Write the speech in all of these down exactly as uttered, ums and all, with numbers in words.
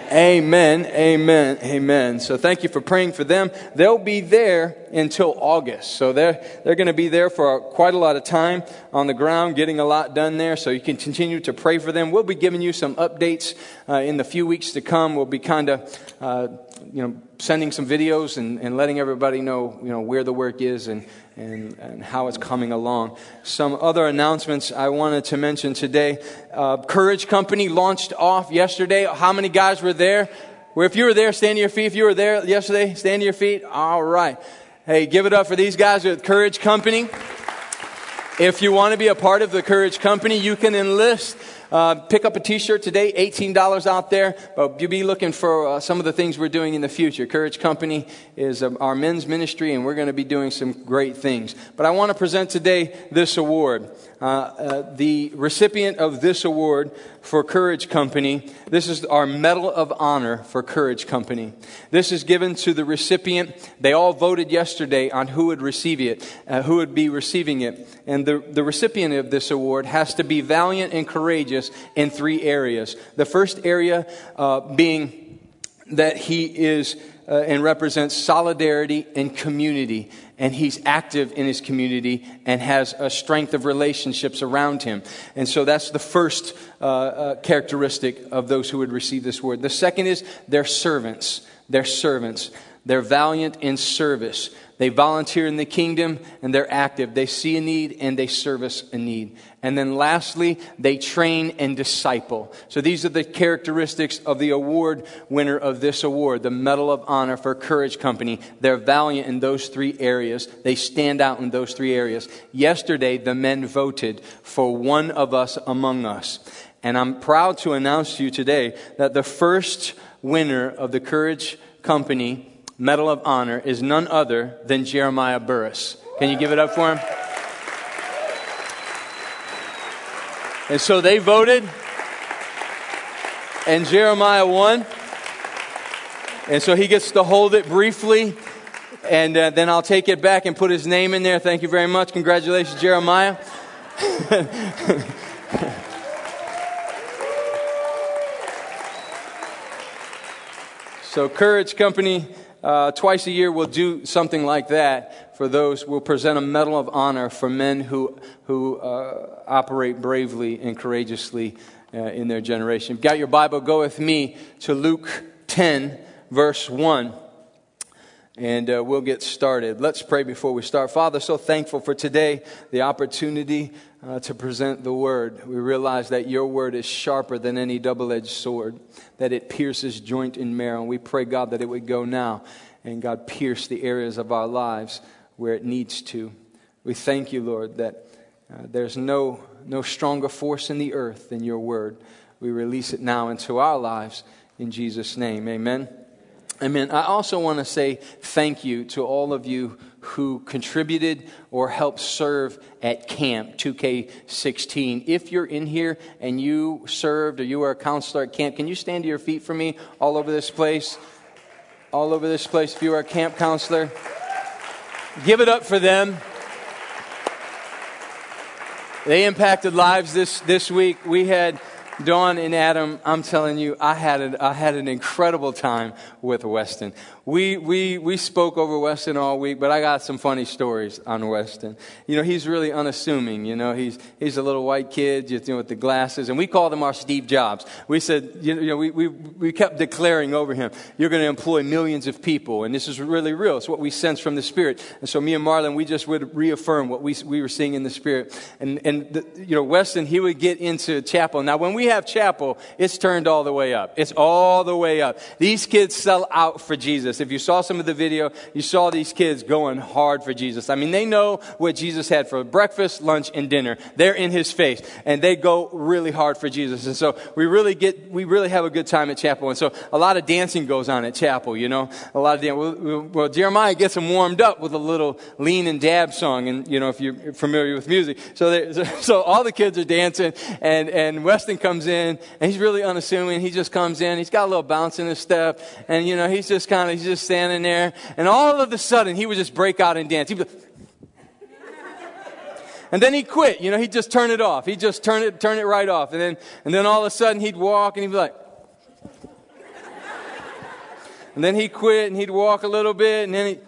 Amen, amen, amen. So thank you for praying for them. They'll be there until August. So they're, they're going to be there for quite a lot of time on the ground, getting a lot done there. So you can continue to pray for them. We'll be giving you some updates uh, in the few weeks to come. We'll be kind of, uh, you know, sending some videos and, and letting everybody know, you know, where the work is and, and, and how it's coming along. Some other announcements I wanted to mention today. Uh, Courage Company launched off yesterday. How many guys were there? Well, if you were there, stand to your feet. If you were there yesterday, stand to your feet. All right. Hey, give it up for these guys at Courage Company. If you want to be a part of the Courage Company, you can enlist. Uh, pick up a t-shirt today, eighteen dollars out there, but you'll be looking for uh, some of the things we're doing in the future. Courage Company is uh, our men's ministry, and we're going to be doing some great things. But I want to present today this award. Uh, uh, the recipient of this award for Courage Company, this is our Medal of Honor for Courage Company. This is given to the recipient. They all voted yesterday on who would receive it, uh, who would be receiving it. And the, the recipient of this award has to be valiant and courageous in three areas. The first area uh, being that he is uh, and represents solidarity and community. And he's active in his community and has a strength of relationships around him. And so that's the first uh, uh, characteristic of those who would receive this award. The second is they're servants. They're servants. They're valiant in service. They volunteer in the kingdom and they're active. They see a need and they service a need. And then lastly, they train and disciple. So these are the characteristics of the award winner of this award, the Medal of Honor for Courage Company. They're valiant in those three areas. They stand out in those three areas. Yesterday, the men voted for one of us among us. And I'm proud to announce to you today that the first winner of the Courage Company Medal of Honor is none other than Jeremiah Burris. Can you give it up for him? And so they voted, and Jeremiah won. And so he gets to hold it briefly, and uh, then I'll take it back and put his name in there. Thank you very much. Congratulations, Jeremiah. So Courage Company, uh, twice a year we'll do something like that for those. We'll present a Medal of Honor for men who who uh, operate bravely and courageously uh, in their generation. If you've got your Bible, go with me to Luke ten, verse one. And uh, we'll get started. Let's pray before we start. Father, so thankful for today, the opportunity uh, to present the Word. We realize that your Word is sharper than any double-edged sword, that it pierces joint and marrow. And we pray, God, that it would go now and, God, pierce the areas of our lives where it needs to. We thank you, Lord, that uh, there's no, no stronger force in the earth than your Word. We release it now into our lives in Jesus' name. Amen. Amen. I also want to say thank you to all of you who contributed or helped serve at camp two K sixteen. If you're in here and you served or you were a counselor at camp, can you stand to your feet for me all over this place? All over this place. If you were a camp counselor, give it up for them. They impacted lives this, this week. We had Dawn and Adam, I'm telling you, I had a, I had an incredible time with Weston. We we we spoke over Weston all week, but I got some funny stories on Weston. You know, he's really unassuming. You know, he's he's a little white kid, you know, with the glasses, and we called him our Steve Jobs. We said, you know, we we we kept declaring over him, you're going to employ millions of people, and this is really real. It's what we sense from the Spirit. And so me and Marlon, we just would reaffirm what we we were seeing in the Spirit. And and the, you know, Weston, he would get into chapel. Now, when we have chapel, it's turned all the way up. It's all the way up. These kids sell out for Jesus. If you saw some of the video, you saw these kids going hard for Jesus. I mean, they know what Jesus had for breakfast, lunch, and dinner. They're in his face, and they go really hard for Jesus. And so we really get, we really have a good time at chapel. And so a lot of dancing goes on at chapel, you know, a lot of dancing. Well, well, Jeremiah gets them warmed up with a little lean and dab song. And, you know, if you're familiar with music. So, they, so all the kids are dancing, and, and Weston comes in, and he's really unassuming. He just comes in. He's got a little bounce in his step. And, you know, he's just kind of, he's just standing there. And all of a sudden, he would just break out and dance. He'd be like, and then he'd quit. You know, he'd just turn it off. He'd just turn it, turn it right off. And then, and then all of a sudden, he'd walk and he'd be like, And then he'd quit and he'd walk a little bit and then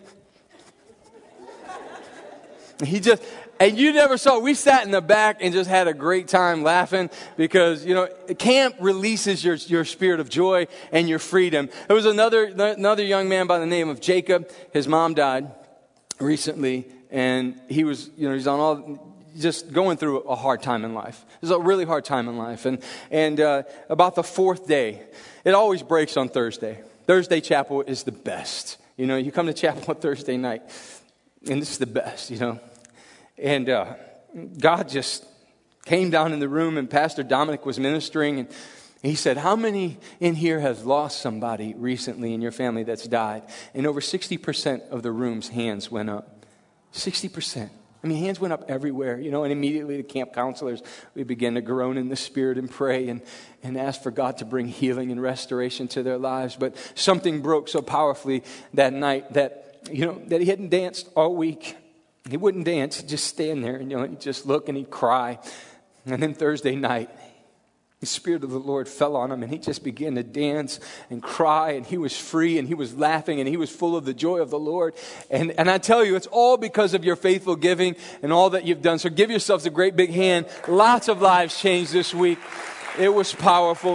he, he just, and you never saw, we sat in the back and just had a great time laughing because, you know, camp releases your, your spirit of joy and your freedom. There was another, another young man by the name of Jacob. His mom died recently and he was, you know, he's on all, just going through a hard time in life. It was a really hard time in life. And, and uh, about the fourth day, it always breaks on Thursday. Thursday chapel is the best. You know, you come to chapel on Thursday night and this is the best, you know. And uh, God just came down in the room and Pastor Dominic was ministering and he said, how many in here has lost somebody recently in your family that's died? And over sixty percent of the room's hands went up. sixty percent. I mean, hands went up everywhere, you know, and immediately the camp counselors, we began to groan in the spirit and pray and, and ask for God to bring healing and restoration to their lives. But something broke so powerfully that night that, you know, that he hadn't danced all week. He wouldn't dance, he'd just stand there and, you know, he'd just look and he'd cry. And then Thursday night, the Spirit of the Lord fell on him and he just began to dance and cry and he was free and he was laughing and he was full of the joy of the Lord. And, and I tell you, it's all because of your faithful giving and all that you've done. So give yourselves a great big hand. Lots of lives changed this week. It was powerful.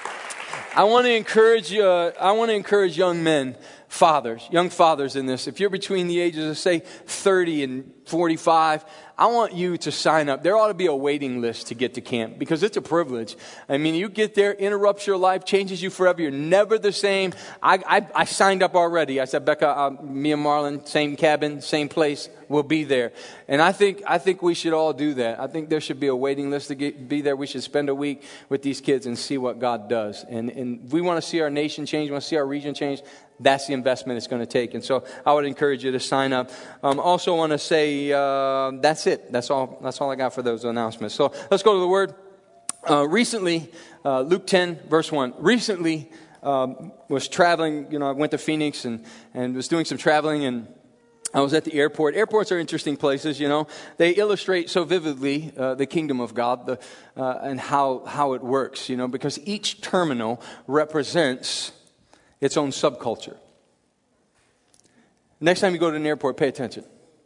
I want to encourage you, uh, I want to encourage young men, fathers, young fathers in this. If you're between the ages of, say, thirty and forty-five, I want you to sign up. There ought to be a waiting list to get to camp because it's a privilege. I mean, you get there, interrupts your life, changes you forever. You're never the same. I I, I signed up already. I said, Becca, uh, me and Marlon, same cabin, same place. We'll be there. And I think I think we should all do that. I think there should be a waiting list to get, be there. We should spend a week with these kids and see what God does. And, and we want to see our nation change. We want to see our region change. That's the investment it's going to take. And so I would encourage you to sign up. Um, also want to say uh, that's it. That's all. That's all I got for those announcements. So let's go to the Word. Uh, recently, uh, Luke ten, verse one. Recently, um, was traveling. You know, I went to Phoenix and, and was doing some traveling and I was at the airport. Airports are interesting places, you know. They illustrate so vividly uh, the kingdom of God the, uh, and how, how it works, you know, because each terminal represents its own subculture. Next time you go to an airport, pay attention.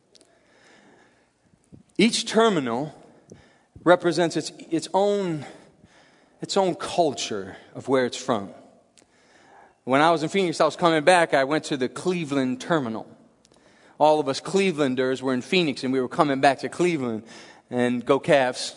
Each terminal represents its, its own, its own culture of where it's from. When I was in Phoenix, I was coming back, I went to the Cleveland terminal. All of us Clevelanders were in Phoenix and we were coming back to Cleveland. And go Cavs.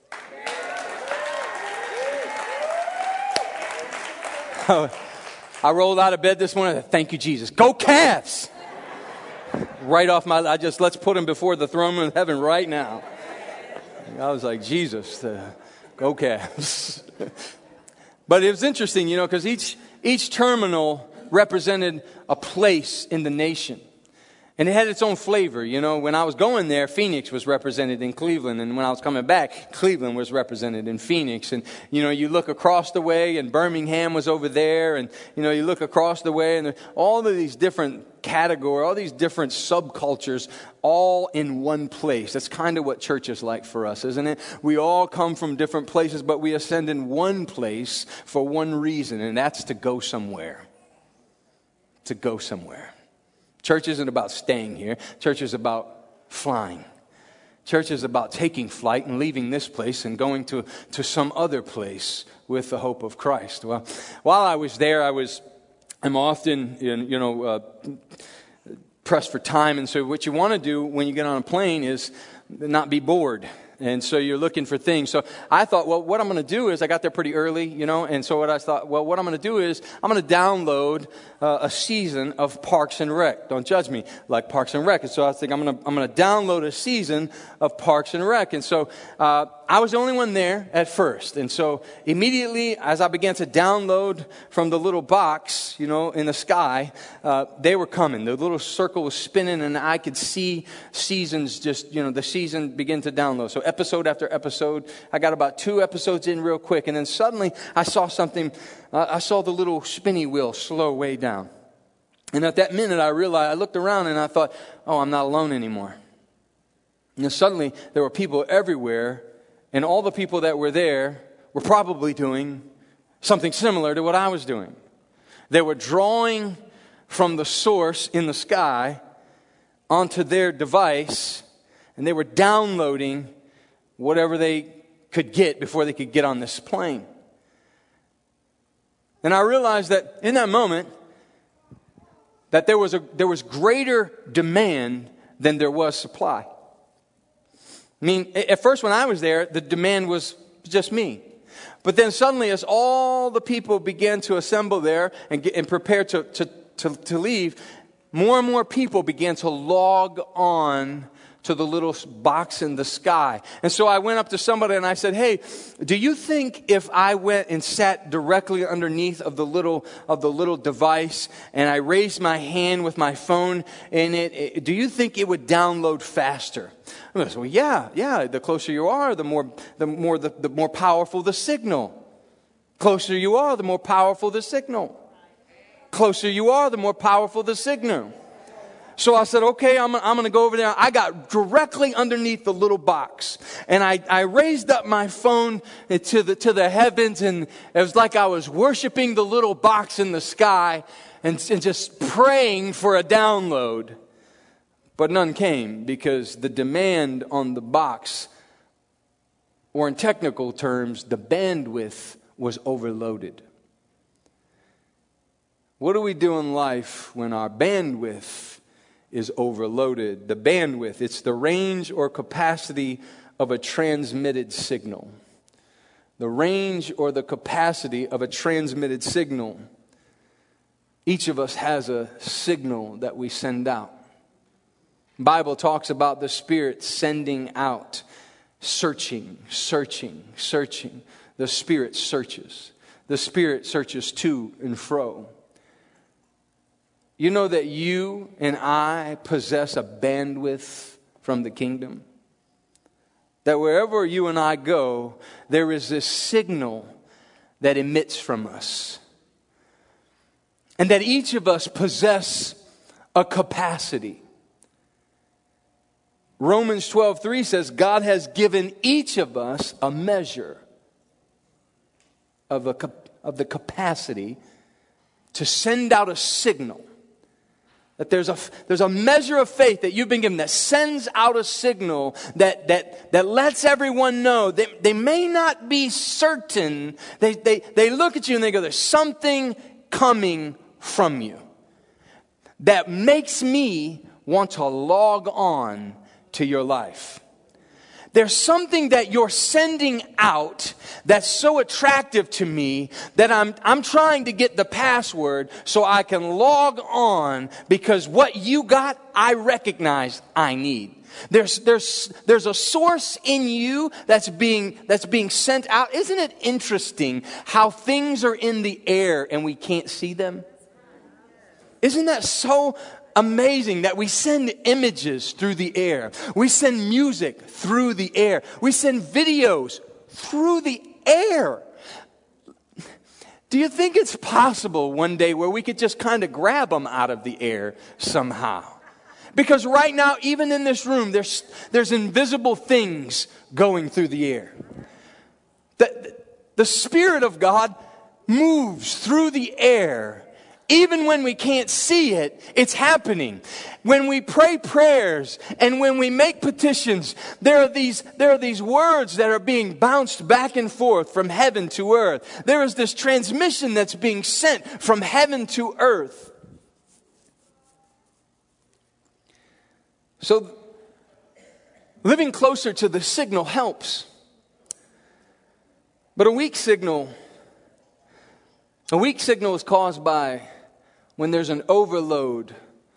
I rolled out of bed this morning. Thank you, Jesus. Go Cavs. Right off my, I just, let's put them before the throne of heaven right now. I was like, Jesus, uh, go Cavs. But it was interesting, you know, because each, each terminal represented a place in the nation. And it had its own flavor, you know. When I was going there, Phoenix was represented in Cleveland. And when I was coming back, Cleveland was represented in Phoenix. And, you know, you look across the way and Birmingham was over there. And, you know, you look across the way and all of these different categories, all these different subcultures, all in one place. That's kind of what church is like for us, isn't it? We all come from different places, but we ascend in one place for one reason. And that's to go somewhere. To go somewhere. Church isn't about staying here. Church is about flying. Church is about taking flight and leaving this place and going to, to some other place with the hope of Christ. Well, while I was there, I was, I'm often, you know, uh, pressed for time. And so what you want to do when you get on a plane is not be bored. And so you're looking for things. So I thought, well, what I'm going to do is, I got there pretty early, you know, and so what I thought, well, what I'm going to do is, I'm going to download uh, a season of Parks and Rec. Don't judge me, like Parks and Rec. And so I think I'm going to I'm going to download a season of Parks and Rec. And so uh, I was the only one there at first. And so immediately, as I began to download from the little box, you know, in the sky, uh, they were coming. The little circle was spinning, and I could see seasons just, you know, the season begin to download. So episode after episode. I got about two episodes in real quick. And then suddenly I saw something. Uh, I saw the little spinny wheel slow way down. And at that minute I realized, I looked around and I thought, oh, I'm not alone anymore. And then suddenly there were people everywhere. And all the people that were there were probably doing something similar to what I was doing. They were drawing from the source in the sky onto their device, and they were downloading whatever they could get before they could get on this plane. And I realized that in that moment, that there was a there was greater demand than there was supply. I mean, at first when I was there, the demand was just me. But then suddenly, as all the people began to assemble there and, get, and prepare to, to, to, to leave, more and more people began to log on to the little box in the sky. And so I went up to somebody and I said, hey, do you think if I went and sat directly underneath of the little of the little device and I raised my hand with my phone in it, it do you think it would download faster? I said, well, yeah, yeah. The closer you are, the more the more the, the more powerful the signal. Closer you are, the more powerful the signal. Closer you are, the more powerful the signal. So I said, okay, I'm, I'm going to go over there. I got directly underneath the little box. And I, I raised up my phone to the, to the heavens. And it was like I was worshiping the little box in the sky and, and just praying for a download. But none came because the demand on the box, or in technical terms, the bandwidth was overloaded. What do we do in life when our bandwidth is overloaded? The bandwidth, it's the range or capacity of a transmitted signal. The range or the capacity of a transmitted signal. Each of us has a signal that we send out. The Bible talks about the Spirit sending out, searching, searching, searching. The Spirit searches. The Spirit searches to and fro. You know that you and I possess a bandwidth from the kingdom? That wherever you and I go, there is this signal that emits from us. And that each of us possess a capacity. Romans twelve three says God has given each of us a measure of, a, of the capacity to send out a signal. That there's a, there's a measure of faith that you've been given that sends out a signal that, that, that lets everyone know. They, they may not be certain. They, they, they look at you and they go, there's something coming from you that makes me want to log on to your life. There's something that you're sending out that's so attractive to me that I'm I'm trying to get the password so I can log on, because what you got, I recognize I need. There's there's there's a source in you that's being that's being sent out. Isn't it interesting how things are in the air and we can't see them? Isn't that so amazing that we send images through the air? We send music through the air. We send videos through the air. Do you think it's possible one day where we could just kind of grab them out of the air somehow? Because right now, even in this room, there's, there's invisible things going through the air. The, the Spirit of God moves through the air. Even when we can't see it, it's happening. When we pray prayers and when we make petitions, there are these, there are these words that are being bounced back and forth from heaven to earth. There is this transmission that's being sent from heaven to earth. So, living closer to the signal helps. But a weak signal, a weak signal is caused by when there's an overload.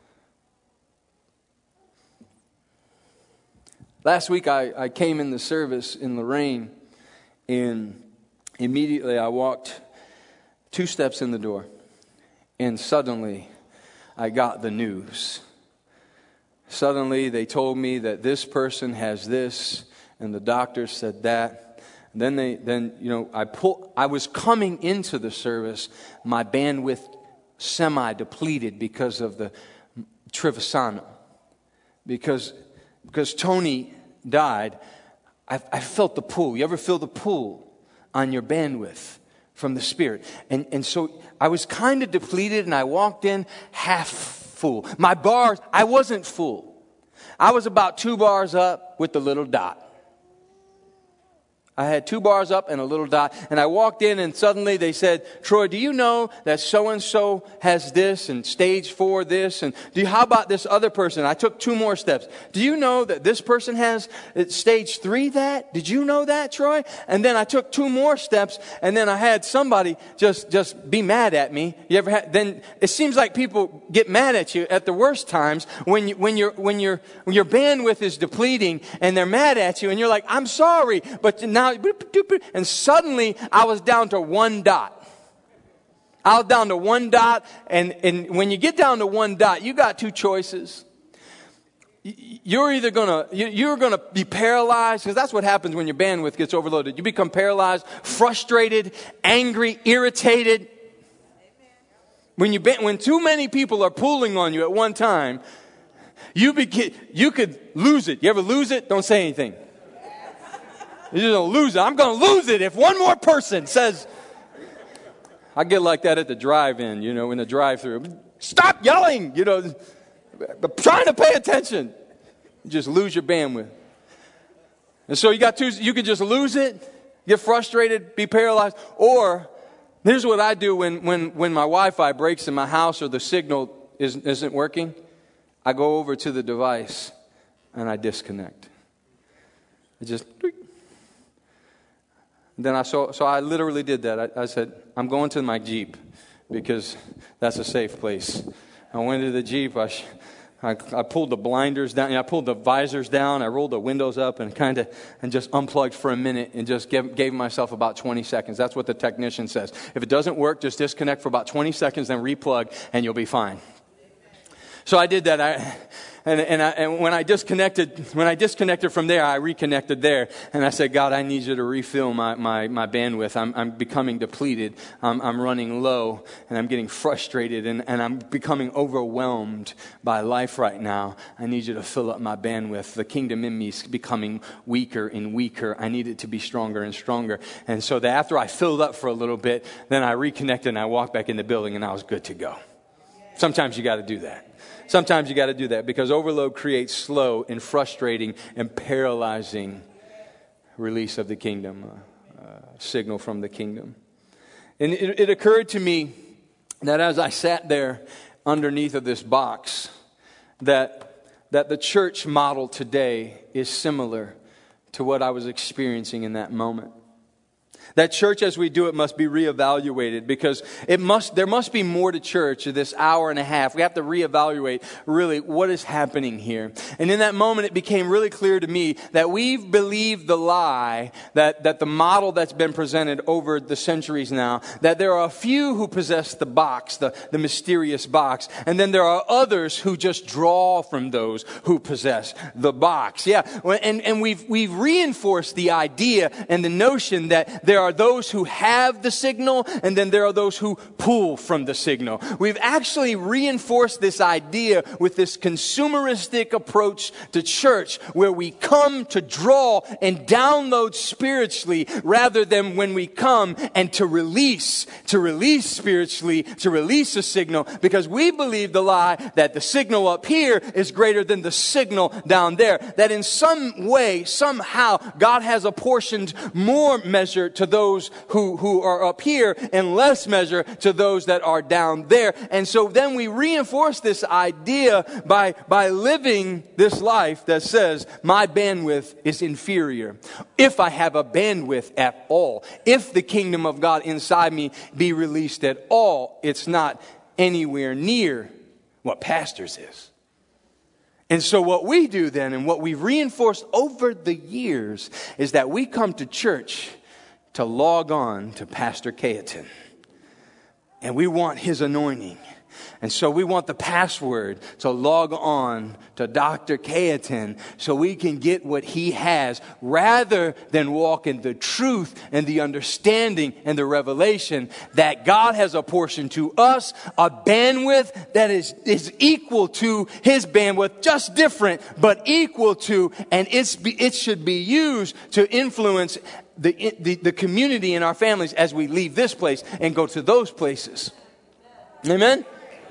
Last week I, I came in the service in Lorraine, and immediately I walked two steps in the door, and suddenly I got the news. Suddenly they told me that this person has this, and the doctor said that. And then they, then you know, I pull. I was coming into the service, my bandwidth semi-depleted because of the Trevisano. Because, because Tony died, I, I felt the pull. You ever feel the pull on your bandwidth from the Spirit. And, and so I was kind of depleted, and I walked in half full. My bars, I wasn't full. I was about two bars up with the little dot. I had two bars up and a little dot, and I walked in, and suddenly they said, Troy, do you know that so-and-so has this and stage four this, and do you, how about this other person? I took two more steps. Do you know that this person has stage three that? Did you know that, Troy? And then I took two more steps, and then I had somebody just, just be mad at me. You ever had, then it seems like people get mad at you at the worst times when you, when you're, when you're, when your bandwidth is depleting and they're mad at you, and you're like, I'm sorry, but now and suddenly I was down to one dot. I was down to one dot, and, and when you get down to one dot, you got two choices. You're either gonna you're gonna be paralyzed, because that's what happens when your bandwidth gets overloaded. You become paralyzed, frustrated, angry, irritated. When you when too many people are pulling on you at one time, you begin you could lose it. You ever lose it? Don't say anything. You're going to lose it. I'm going to lose it if one more person says, I get like that at the drive-in, you know, in the drive-thru. Stop yelling, you know, I'm trying to pay attention. You just lose your bandwidth. And so you got two, you could just lose it, get frustrated, be paralyzed. Or, here's what I do when, when, when my Wi-Fi breaks in my house or the signal isn't, isn't working. I go over to the device and I disconnect. I just... Then I so so I literally did that. I, I said, I'm going to my Jeep because that's a safe place. I went to the Jeep. I I, I pulled the blinders down. I pulled the visors down. I rolled the windows up and kind of and just unplugged for a minute and just gave, gave myself about twenty seconds. That's what the technician says. If it doesn't work, just disconnect for about twenty seconds, then replug, and you'll be fine. So I did that. I, and and, I, and when I disconnected, when I disconnected from there, I reconnected there, and I said, God, I need you to refill my my, my bandwidth. I'm I'm becoming depleted. I'm, I'm running low, and I'm getting frustrated, and, and I'm becoming overwhelmed by life right now. I need you to fill up my bandwidth. The kingdom in me is becoming weaker and weaker. I need it to be stronger and stronger. And so that after I filled up for a little bit, then I reconnected and I walked back in the building, and I was good to go. Sometimes you got to do that. Sometimes you got to do that because overload creates slow and frustrating and paralyzing release of the kingdom, uh, uh, signal from the kingdom. And it, it occurred to me that as I sat there underneath of this box, that that the church model today is similar to what I was experiencing in that moment. That church as we do it must be reevaluated because it must. There must be more to church this hour and a half. We have to reevaluate really what is happening here. And in that moment, it became really clear to me that we've believed the lie that, that the model that's been presented over the centuries now, that there are a few who possess the box, the, the mysterious box, and then there are others who just draw from those who possess the box. Yeah, and, and we've, we've reinforced the idea and the notion that there are those who have the signal, and then there are those who pull from the signal. We've actually reinforced this idea with this consumeristic approach to church, where we come to draw and download spiritually, rather than when we come and to release, to release spiritually, to release a signal, because we believe the lie that the signal up here is greater than the signal down there. That in some way, somehow, God has apportioned more measure to those who, who are up here and less measure to those that are down there. And so then we reinforce this idea by, by living this life that says my bandwidth is inferior. If I have a bandwidth at all, if the kingdom of God inside me be released at all, it's not anywhere near what pastors is. And so what we do then, and what we've reinforced over the years, is that we come to church to log on to Pastor Cayetan. And we want his anointing. And so we want the password to log on to Doctor Cayetan so we can get what he has, rather than walk in the truth and the understanding and the revelation that God has apportioned to us a bandwidth that is, is equal to his bandwidth, just different, but equal to, and it's, it should be used to influence the, the, the community in our families as we leave this place and go to those places. Amen?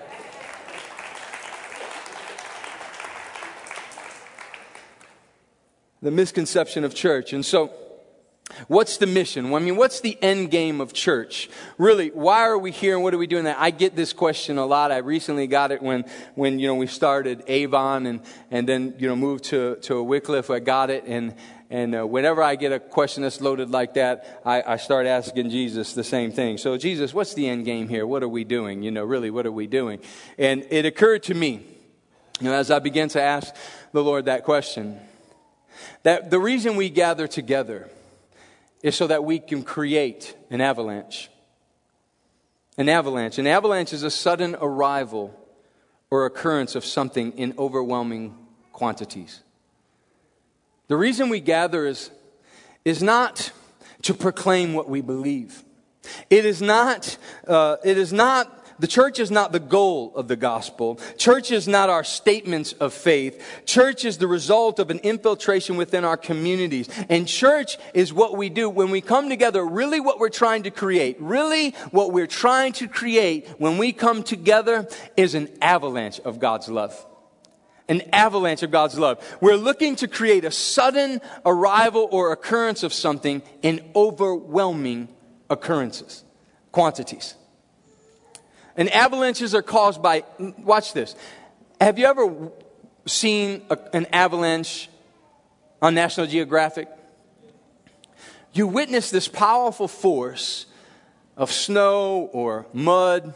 The misconception of church. And so, what's the mission? I mean, what's the end game of church? Really, why are we here and what are we doing there? I get this question a lot. I recently got it when, when you know, we started Avon and, and then, you know, moved to, to Wycliffe. I got it. And, and uh, whenever I get a question that's loaded like that, I, I start asking Jesus the same thing. So, Jesus, what's the end game here? What are we doing? You know, really, what are we doing? And it occurred to me, you know, as I began to ask the Lord that question, that the reason we gather together is so that we can create an avalanche. An avalanche. An avalanche is a sudden arrival or occurrence of something in overwhelming quantities. The reason we gather is, is not to proclaim what we believe. It is not, uh, it is not The church is not the goal of the gospel. Church is not our statements of faith. Church is the result of an infiltration within our communities. And church is what we do when we come together. Really what we're trying to create, really what we're trying to create when we come together is an avalanche of God's love. An avalanche of God's love. We're looking to create a sudden arrival or occurrence of something in overwhelming occurrences, quantities. And avalanches are caused by, watch this. Have you ever seen a, an avalanche on National Geographic? You witness this powerful force of snow or mud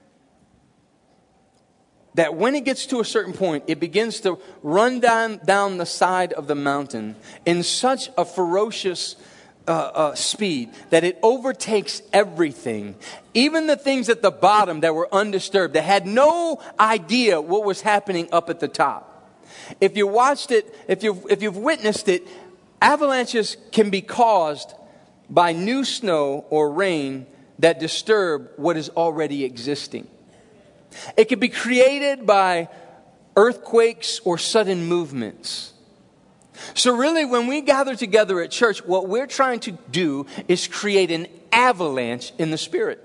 that when it gets to a certain point, it begins to run down, down the side of the mountain in such a ferocious Uh, uh, speed that it overtakes everything, even the things at the bottom that were undisturbed, that had no idea what was happening up at the top. If you watched it, if you if you've witnessed it, avalanches can be caused by new snow or rain that disturb what is already existing. It can be created by earthquakes or sudden movements. So really, when we gather together at church, what we're trying to do is create an avalanche in the Spirit.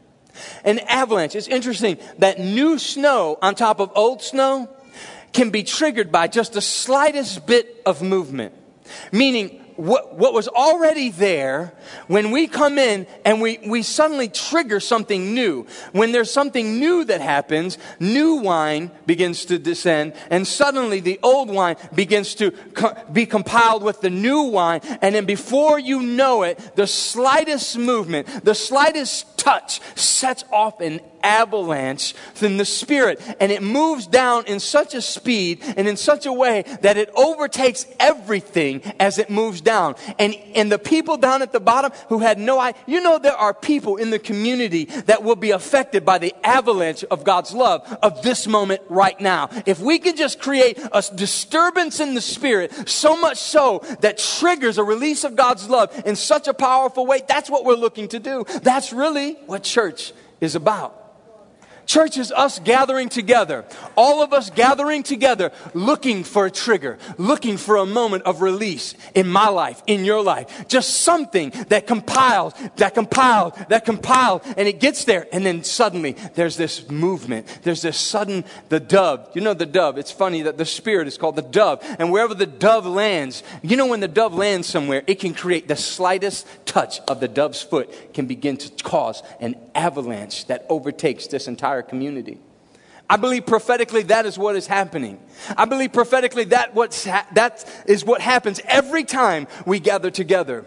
An avalanche. It's interesting that new snow on top of old snow can be triggered by just the slightest bit of movement. Meaning, what, what was already there, when we come in and we, we suddenly trigger something new. When there's something new that happens, new wine begins to descend, and suddenly the old wine begins to co- be compiled with the new wine, and then before you know it, the slightest movement, the slightest touch sets off an avalanche in the Spirit, and it moves down in such a speed and in such a way that it overtakes everything as it moves down. And, and the people down at the bottom who had no idea, you know, there are people in the community that will be affected by the avalanche of God's love of this moment right now. If we could just create a disturbance in the Spirit, so much so that triggers a release of God's love in such a powerful way, that's what we're looking to do. That's really what church is about. Church is us gathering together, all of us gathering together, looking for a trigger, looking for a moment of release in my life, in your life. Just something that compiles, that compiled, that compiled, and it gets there. And then suddenly there's this movement. There's this sudden, the dove. You know the dove. It's funny that the Spirit is called the dove. And wherever the dove lands, you know when the dove lands somewhere, it can create the slightest touch of the dove's foot can begin to cause an avalanche that overtakes this entire community. I believe prophetically that is what is happening. I believe prophetically that what's ha- that is what happens every time we gather together.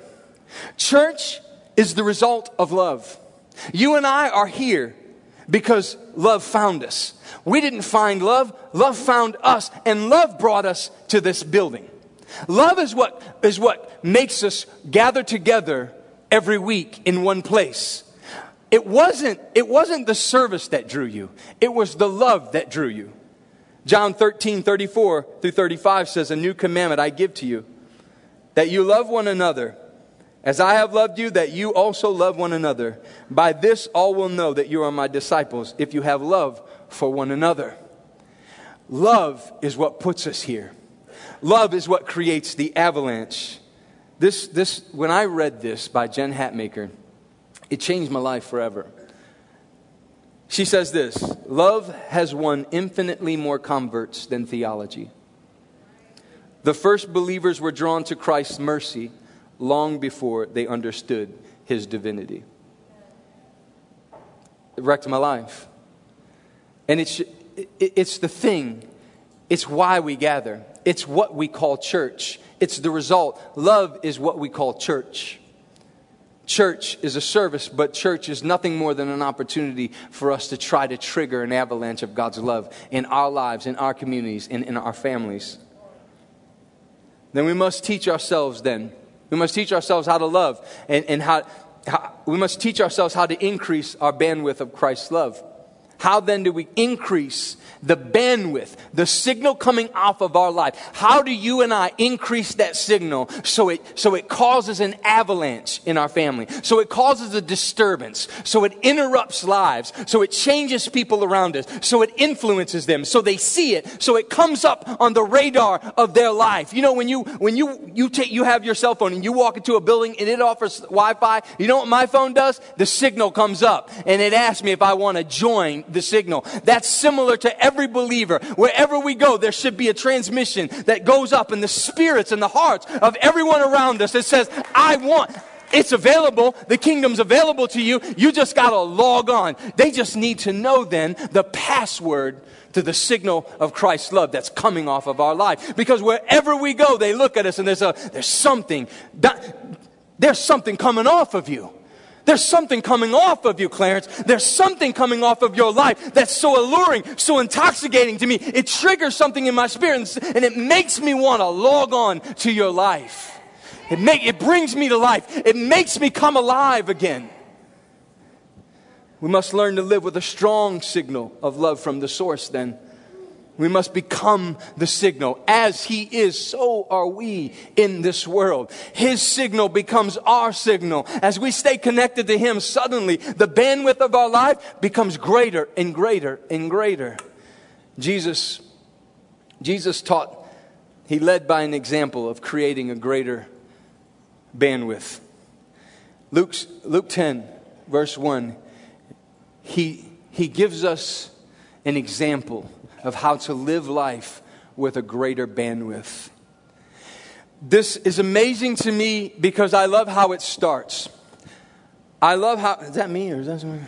Church is the result of love. You and I are here because love found us. We didn't find love. Love found us, and love brought us to this building. Love is what is what makes us gather together every week in one place. It wasn't, it wasn't the service that drew you. It was the love that drew you. John thirteen, thirty-four through thirty-five says, "A new commandment I give to you, that you love one another. As I have loved you, that you also love one another. By this all will know that you are my disciples, if you have love for one another." Love is what puts us here. Love is what creates the avalanche This, this, when I read this by Jen Hatmaker, it changed my life forever. She says this: love has won infinitely more converts than theology. The first believers were drawn to Christ's mercy long before they understood his divinity. It wrecked my life. And it's, it's the thing. It's why we gather. It's what we call church. It's the result. Love is what we call church. Church is a service, but church is nothing more than an opportunity for us to try to trigger an avalanche of God's love in our lives, in our communities, and in our families. Then we must teach ourselves then. We must teach ourselves how to love. And, and how, how we must teach ourselves how to increase our bandwidth of Christ's love. How then do we increase the bandwidth, the signal coming off of our life? How do you and I increase that signal so it so it causes an avalanche in our family, so it causes a disturbance, so it interrupts lives, so it changes people around us, so it influences them, so they see it, so it comes up on the radar of their life? You know, when you when you you take you have your cell phone and you walk into a building and it offers Wi-Fi, you know what my phone does? The signal comes up and it asks me if I want to join the signal. That's similar to every believer. Wherever we go, there should be a transmission that goes up in the spirits and the hearts of everyone around us that says, I want. It's available. The kingdom's available to you. You just got to log on. They just need to know then the password to the signal of Christ's love that's coming off of our life. Because wherever we go, they look at us and there's a, there's something, that, there's something coming off of you. There's something coming off of you, Clarence. There's something coming off of your life that's so alluring, so intoxicating to me. It triggers something in my spirit and it makes me want to log on to your life. It make, it brings me to life. It makes me come alive again. We must learn to live with a strong signal of love from the source then. We must become the signal. As he is, so are we in this world. His signal becomes our signal. As we stay connected to him, suddenly the bandwidth of our life becomes greater and greater and greater. Jesus, Jesus taught, he led by an example of creating a greater bandwidth. Luke's, Luke ten, verse one, he, he gives us an example of how to live life with a greater bandwidth. This is amazing to me because I love how it starts. I love how, is that me or is that something?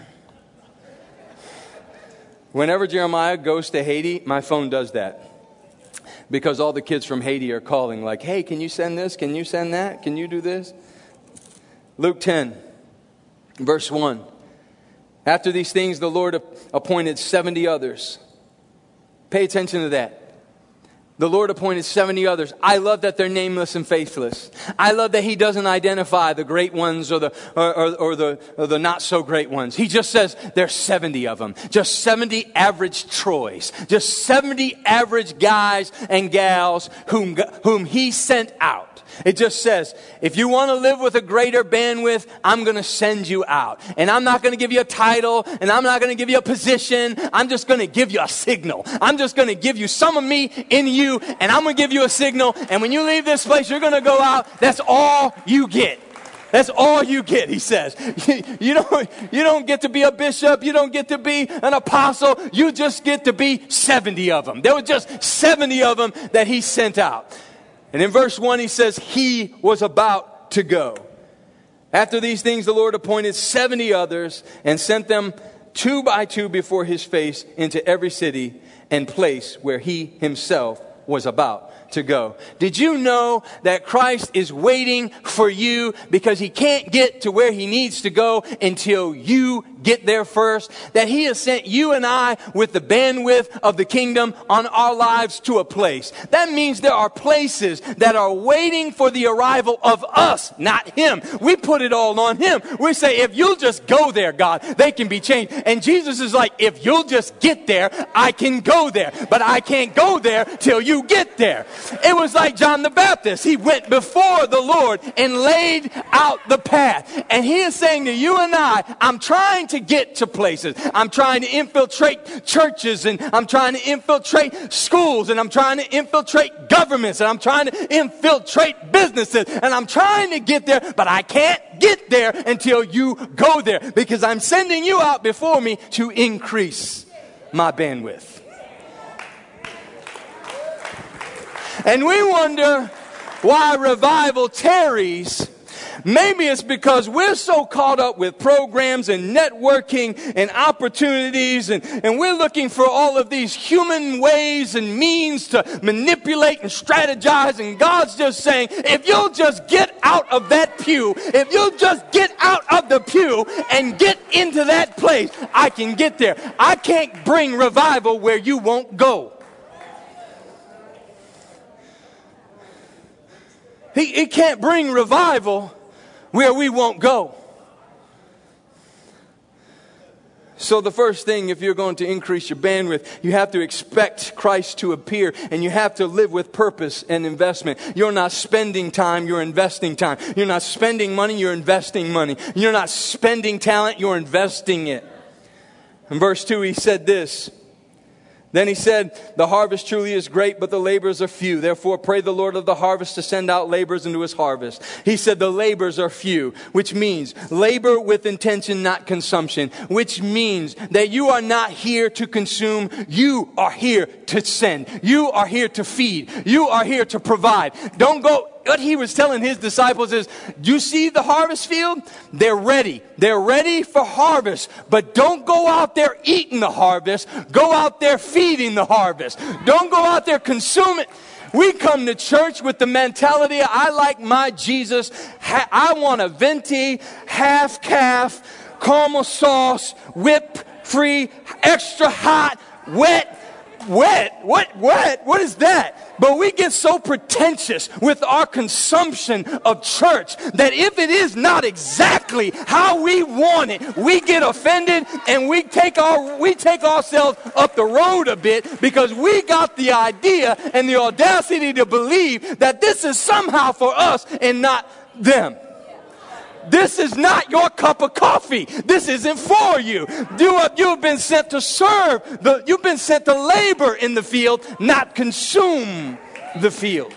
Whenever Jeremiah goes to Haiti, my phone does that. Because all the kids from Haiti are calling like, hey, can you send this? Can you send that? Can you do this? Luke ten, verse one. After these things, the Lord appointed seventy others. Pay attention to that. The Lord appointed seventy others. I love that they're nameless and faithless. I love that he doesn't identify the great ones or the or, or, or the or the not so great ones. He just says there's seventy of them. Just seventy average Troys. Just seventy average guys and gals whom whom he sent out. It just says, if you want to live with a greater bandwidth, I'm going to send you out. And I'm not going to give you a title, and I'm not going to give you a position. I'm just going to give you a signal. I'm just going to give you some of me in you, and I'm going to give you a signal. And when you leave this place, you're going to go out. That's all you get. That's all you get, he says. You don't, you don't get to be a bishop. You don't get to be an apostle. You just get to be seventy of them. There were just seventy of them that he sent out. And in verse one, he says, he was about to go. After these things, the Lord appointed seventy others and sent them two by two before his face into every city and place where he himself was about to go. Did you know that Christ is waiting for you because he can't get to where he needs to go until you get there first? That he has sent you and I with the bandwidth of the kingdom on our lives to a place. That means there are places that are waiting for the arrival of us, not him. We put it all on him. We say, if you'll just go there, God, they can be changed. And Jesus is like, if you'll just get there, I can go there. But I can't go there till you get there. It was like John the Baptist. He went before the Lord and laid out the path. And he is saying to you and I, I'm trying to get to places. I'm trying to infiltrate churches, and I'm trying to infiltrate schools, and I'm trying to infiltrate governments, and I'm trying to infiltrate businesses, and I'm trying to get there, but I can't get there until you go there, because I'm sending you out before me to increase my bandwidth. And we wonder why revival tarries. Maybe it's because we're so caught up with programs and networking and opportunities, and, and we're looking for all of these human ways and means to manipulate and strategize. And God's just saying, if you'll just get out of that pew, if you'll just get out of the pew and get into that place, I can get there. I can't bring revival where you won't go. He, he can't bring revival where we won't go. So the first thing, if you're going to increase your bandwidth, you have to expect Christ to appear, and you have to live with purpose and investment. You're not spending time, you're investing time. You're not spending money, you're investing money. You're not spending talent, you're investing it. In verse two, he said this. Then he said, the harvest truly is great, but the laborers are few. Therefore, pray the Lord of the harvest to send out laborers into his harvest. He said the laborers are few, which means labor with intention, not consumption, which means that you are not here to consume. You are here to send. You are here to feed. You are here to provide. Don't go. What he was telling his disciples is, you see the harvest field? They're ready. They're ready for harvest. But don't go out there eating the harvest. Go out there feeding the harvest. Don't go out there consuming. We come to church with the mentality, I like my Jesus. I want a venti, half calf, caramel sauce, whip free, extra hot, wet. Wet? What? Wet? What is that? But we get so pretentious with our consumption of church that if it is not exactly how we want it, we get offended and we take our we take ourselves up the road a bit, because we got the idea and the audacity to believe that this is somehow for us and not them. This is not your cup of coffee. This isn't for you. You have, you have been sent to serve. The, you've been sent to labor in the field, not consume the field.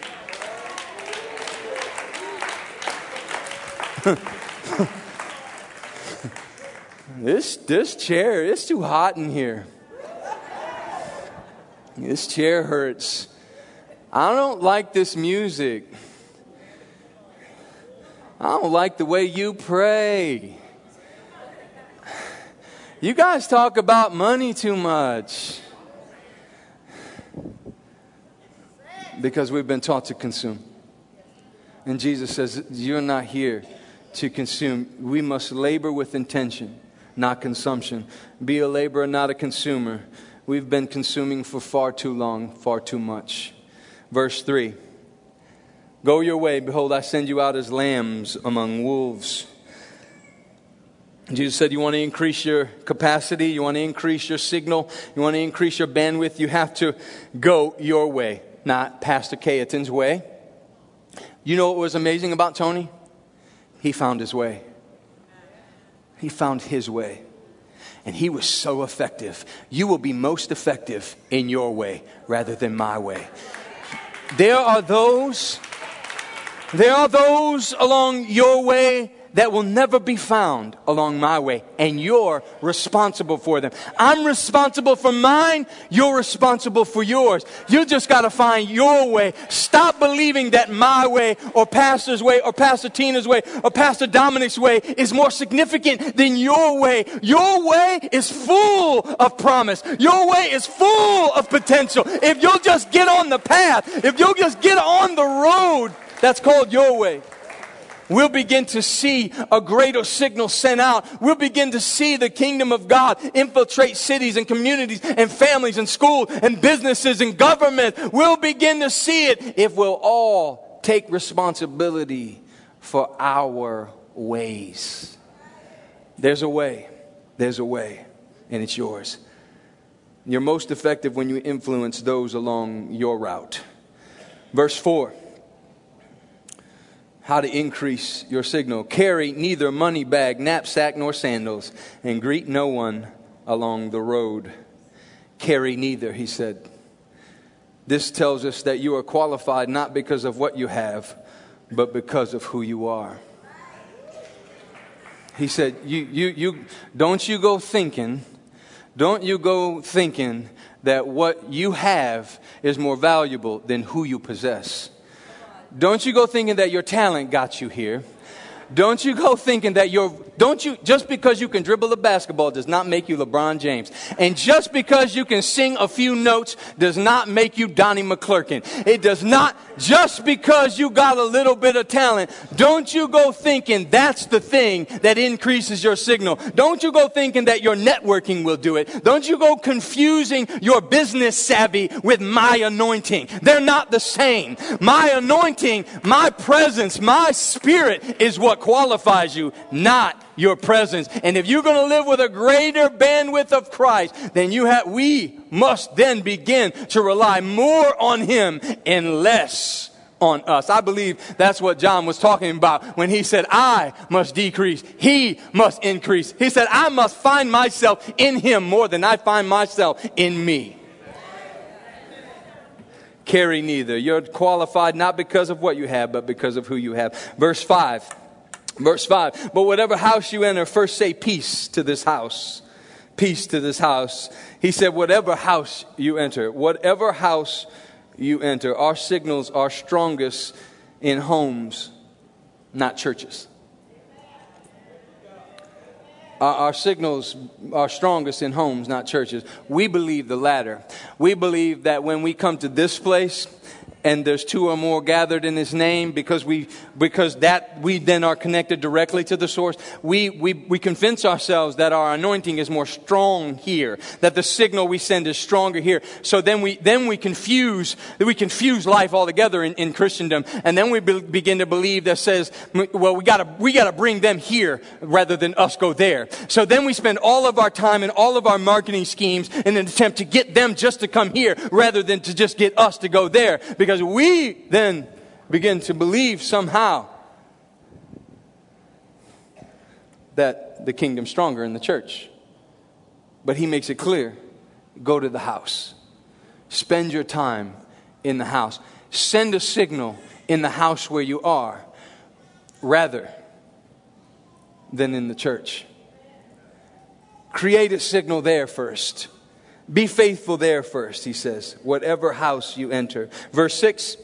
this, this chair, it's too hot in here. This chair hurts. I don't like this music. I don't like the way you pray. You guys talk about money too much. Because we've been taught to consume. And Jesus says, you're not here to consume. We must labor with intention, not consumption. Be a laborer, not a consumer. We've been consuming for far too long, far too much. Verse three. Go your way. Behold, I send you out as lambs among wolves. Jesus said, you want to increase your capacity, you want to increase your signal, you want to increase your bandwidth, you have to go your way, not Pastor Cayetan's way. You know what was amazing about Tony? He found his way. He found his way. And he was so effective. You will be most effective in your way rather than my way. There are those... There are those along your way that will never be found along my way, and you're responsible for them. I'm responsible for mine. You're responsible for yours. You just got to find your way. Stop believing that my way or Pastor's way or Pastor Tina's way or Pastor Dominic's way is more significant than your way. Your way is full of promise. Your way is full of potential. If you'll just get on the path, if you'll just get on the road, that's called your way. We'll begin to see a greater signal sent out. We'll begin to see the kingdom of God infiltrate cities and communities and families and schools and businesses and government. We'll begin to see it if we'll all take responsibility for our ways. There's a way. There's a way. And it's yours. You're most effective when you influence those along your route. Verse four. how to increase your signal. Carry neither money bag, knapsack, nor sandals, and greet no one along the road. Carry neither, he said. This tells us that you are qualified not because of what you have, but because of who you are. He said, you, you, you, don't you go thinking, don't you go thinking that what you have is more valuable than who you possess. Don't you go thinking that your talent got you here. Don't you go thinking that you're, don't you, just because you can dribble a basketball does not make you LeBron James. And just because you can sing a few notes does not make you Donnie McClurkin. It does not, just because you got a little bit of talent, don't you go thinking that's the thing that increases your signal. Don't you go thinking that your networking will do it. Don't you go confusing your business savvy with my anointing. They're not the same. My anointing, my presence, my spirit is what qualifies you, not your presence. And if you're going to live with a greater bandwidth of Christ, then you have, we must then begin to rely more on Him and less on us. I believe that's what John was talking about when he said, I must decrease, He must increase. He said, I must find myself in Him more than I find myself in me. Carry neither. You're qualified not because of what you have, but because of who you have. Verse five. Verse five, but whatever house you enter, first say peace to this house. Peace to this house. He said, whatever house you enter, whatever house you enter, our signals are strongest in homes, not churches. Our, our signals are strongest in homes, not churches. We believe the latter. We believe that when we come to this place, and there's two or more gathered in His name, because we, because that we then are connected directly to the source. We, we, we convince ourselves that our anointing is more strong here, that the signal we send is stronger here. So then we, then we confuse, we confuse life altogether in, in Christendom. And then we be, begin to believe that says, well, we gotta, we gotta bring them here rather than us go there. So then we spend all of our time and all of our marketing schemes in an attempt to get them just to come here rather than to just get us to go there. Because Because we then begin to believe somehow that the kingdom's stronger in the church. But He makes it clear. Go to the house. Spend your time in the house. Send a signal in the house where you are rather than in the church. Create a signal there first. Be faithful there first, he says. Whatever house you enter. Verse six.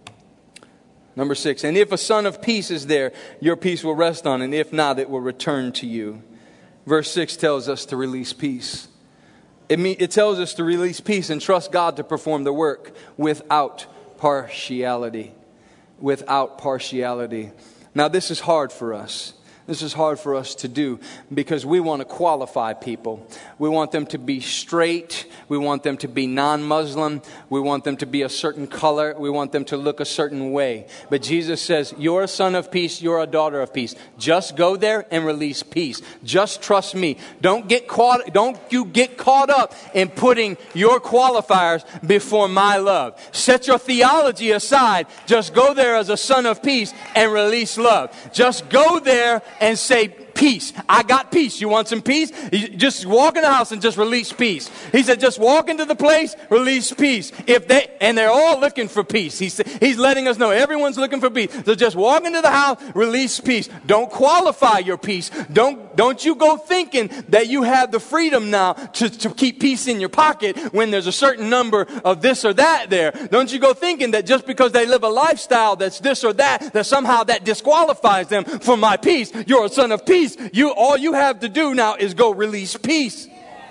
Number six. And if a son of peace is there, your peace will rest on. And if not, it will return to you. Verse six tells us to release peace. It, mean, it tells us to release peace and trust God to perform the work without partiality. Without partiality. Now this is hard for us. This is hard for us to do because we want to qualify people. We want them to be straight. We want them to be non-Muslim. We want them to be a certain color. We want them to look a certain way. But Jesus says, you're a son of peace. You're a daughter of peace. Just go there and release peace. Just trust me. Don't get caught. Don't you get caught up in putting your qualifiers before my love. Set your theology aside. Just go there as a son of peace and release love. Just go there and say, peace. I got peace. You want some peace? Just walk in the house and just release peace. He said, just walk into the place, release peace. If they, and they're all looking for peace. He's, he's letting us know everyone's looking for peace. So just walk into the house, release peace. Don't qualify your peace. Don't, don't you go thinking that you have the freedom now to, to keep peace in your pocket when there's a certain number of this or that there. Don't you go thinking that just because they live a lifestyle that's this or that, that somehow that disqualifies them from my peace. You're a son of peace. You, all you have to do now is go release peace.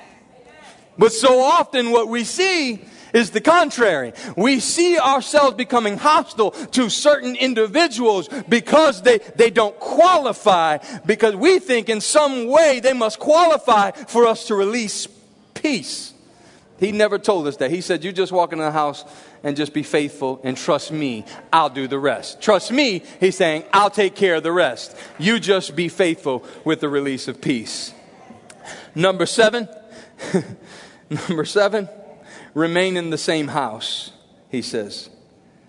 But so often what we see is the contrary. We see ourselves becoming hostile to certain individuals because they, they don't qualify, because we think in some way they must qualify for us to release peace. He never told us that. He said, you just walk into the house and just be faithful and trust me. I'll do the rest. Trust me, he's saying, I'll take care of the rest. You just be faithful with the release of peace. Number seven, number seven, remain in the same house, he says.